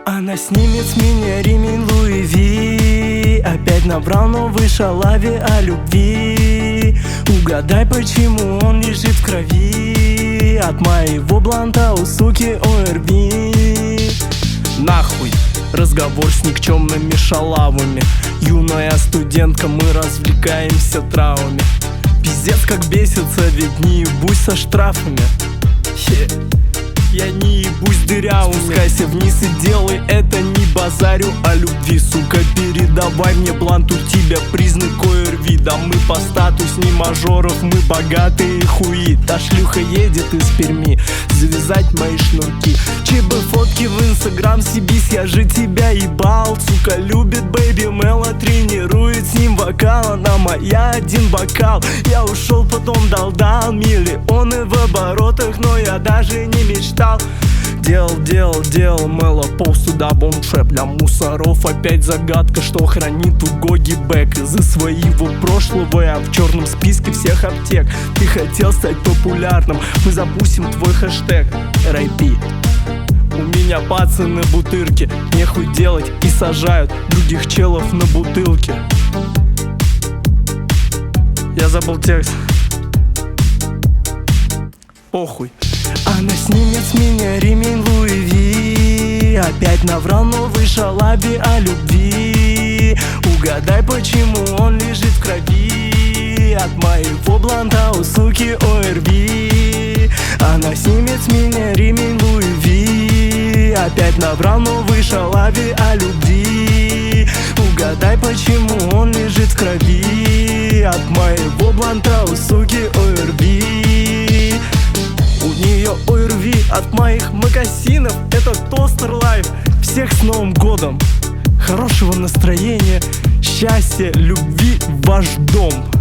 Она снимет с меня ремень Луи Ви. Опять набрал новый шалави о любви. Угадай, почему он лежит в крови от моего бланта у суки ОРВИ. Нахуй разговор с никчемными шалавами. Юная студентка, мы развлекаемся травами. Пиздец как бесится, ведь не ебусь со штрафами. Я не ебусь дырявыми. Спускайся вниз и делай это, не базарю о любви. Сука, передавай мне блант, у тебя признак ОРВИ. Да мы по статус не мажоров, мы богатые хуи. Та шлюха едет из Перми завязать мои шнурки. ЧБ фотки в инстаграм, съебись, я же тебя ебал. Сука любит бэйби Мэла, тренирует с ним вокал. Она моя один бокал. Я ушел, потом дал миллионы в оборотах, но я даже не мечтал. Делал Мэла пост сюда бомбшеп. Для мусоров опять загадка, что хранит у Гоги Бэк. Из-за своего прошлого я в черном списке всех аптек. Ты хотел стать популярным, мы запустим твой хэштег RIP. У меня пацаны бутырки, нехуй делать и сажают других челов на бутылке. Я забыл текст. Похуй. Она снимет с меня ремень Луи Ви. Опять наврал новый шалаби о любви. Угадай, почему он лежит в крови от моего бланта у суки ОРВИ. Она снимет с меня ремень Луи Ви. Опять наврал новый шалаби о любви. Угадай, почему он лежит в крови от моего бланта у суки ОРВИ. У нее ОРВИ от моих мокасинов. Это Тостер Лайф. Всех с Новым годом. Хорошего настроения, счастья, любви в ваш дом.